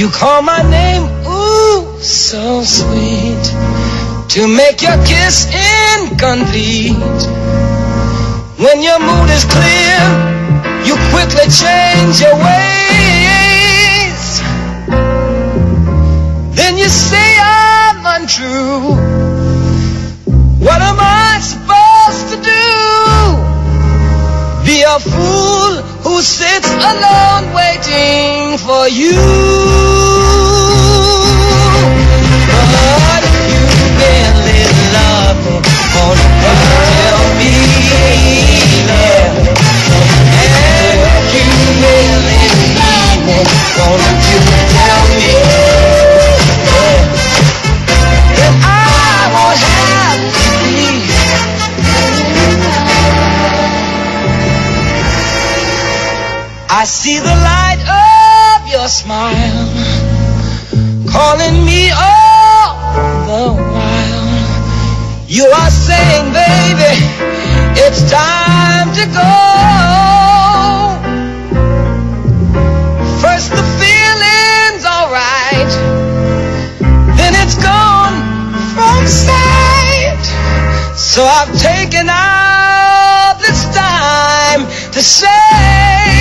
You call my name, ooh, so sweet, to make your kiss incomplete. When your mood is clear, you quickly change your ways. Then you say I'm untrue. What am I supposed to do? Be a fool who sits alone waiting for you. But you barely love me, won't you tell me? And you really need me, won't you tell me? Then I won't have to be. I see the light of your smile calling me all the while. You are saying, baby, it's time to go. First the feeling's alright, then it's gone from sight. So I've taken out this time to say